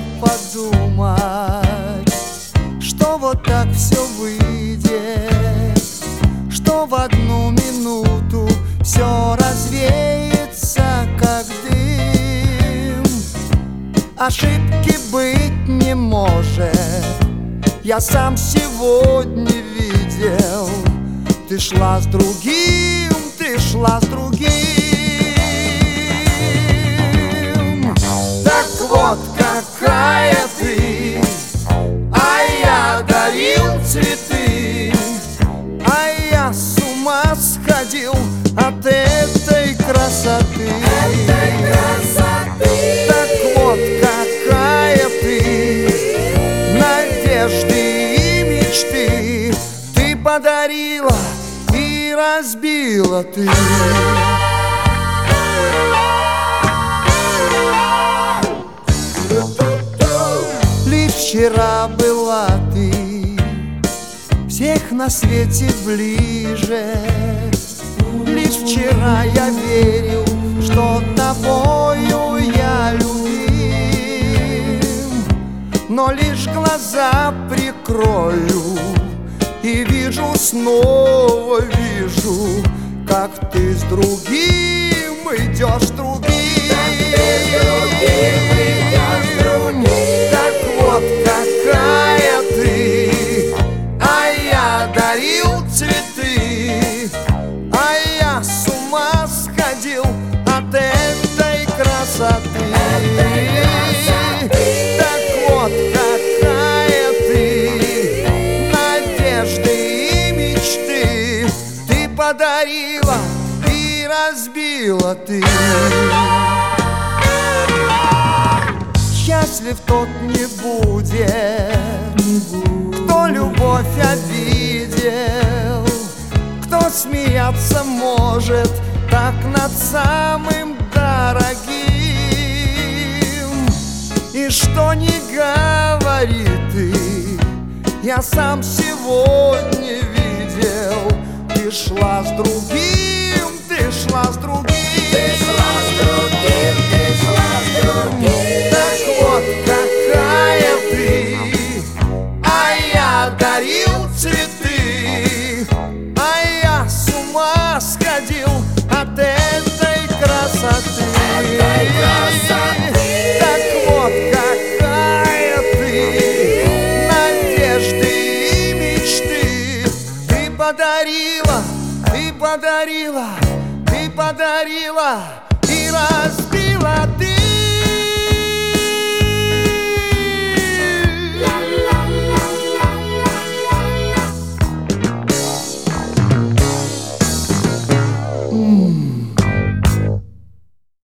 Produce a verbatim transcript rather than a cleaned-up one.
подумать, что вот так все выйдет, что в одну минуту все развеется, как дым. Ошибки быть не может, я сам сегодня видел. Ты шла с другим, ты шла с другим. Так вот какая ты, а я дарил цветы, а я с ума сходил от этой красоты. Этой красоты. Так вот какая ты, надежды и мечты ты подарила и разбила ты. Лишь вчера была ты всех на свете ближе. Лишь вчера я верил, что тобою я любим. Но лишь глаза прикрою и вижу, снова вижу, как ты с другим идешь, с другим. Так вот какая ты, а я дарил цветы, а я с ума сходил от этой красоты. Так вот какая ты, надежды и мечты ты подарила и разбила ты. Счастлив тот не будет, кто любовь обидел, кто смеяться может так над самым дорогим. И что не говори ты, я сам сегодня видел. Ты шла с другим, ты шла с другим. Ты шла с другим, ты шла с другим. Так вот какая ты, а я дарил цветы, а я с ума сходил от этой красоты. Так вот какая ты, надежды и мечты ты подарила, ты подарила, ты подарила и разбила ты.